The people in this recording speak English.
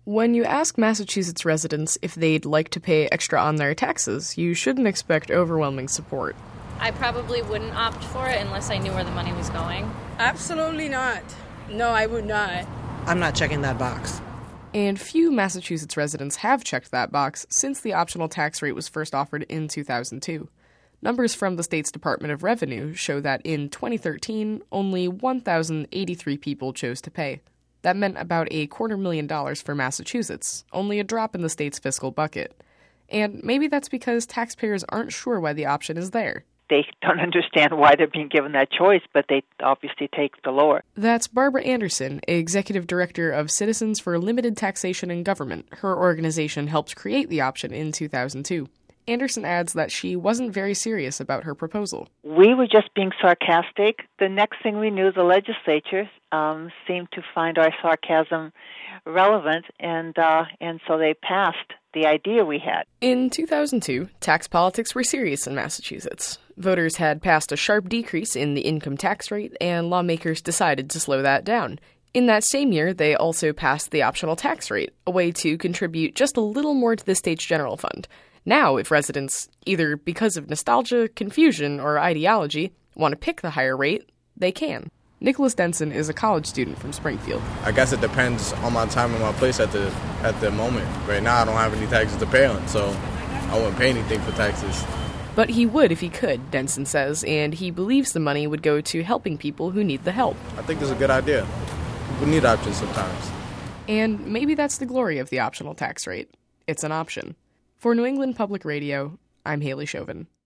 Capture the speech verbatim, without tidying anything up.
When you ask Massachusetts residents if they'd like to pay extra on their taxes, you shouldn't expect overwhelming support. I probably wouldn't opt for it unless I knew where the money was going. Absolutely not. No, I would not. I'm not checking that box. And few Massachusetts residents have checked that box since the optional tax rate was first offered in two thousand two. Numbers from the state's Department of Revenue show that in twenty thirteen, only one thousand eighty-three people chose to pay. That meant about a quarter million dollars for Massachusetts, only a drop in the state's fiscal bucket. And maybe that's because taxpayers aren't sure why the option is there. They don't understand why they're being given that choice, but they obviously take the lower. That's Barbara Anderson, Executive Director of Citizens for Limited Taxation in Government. Her organization helped create the option in two thousand two. Anderson adds that she wasn't very serious about her proposal. We were just being sarcastic. The next thing we knew, the legislature um, seemed to find our sarcasm relevant, and uh, and so they passed the idea we had. In two thousand two, tax politics were serious in Massachusetts. Voters had passed a sharp decrease in the income tax rate, and lawmakers decided to slow that down. In that same year, they also passed the optional tax rate, a way to contribute just a little more to the state's general fund. Now, if residents, either because of nostalgia, confusion, or ideology, want to pick the higher rate, they can. Nicholas Denson is a college student from Springfield. I guess it depends on my time and my place at the at the moment. Right now, I don't have any taxes to pay on, so I wouldn't pay anything for taxes. But he would if he could, Denson says, and he believes the money would go to helping people who need the help. I think this is a good idea. We need options sometimes. And maybe that's the glory of the optional tax rate. It's an option. For New England Public Radio, I'm Haley Chauvin.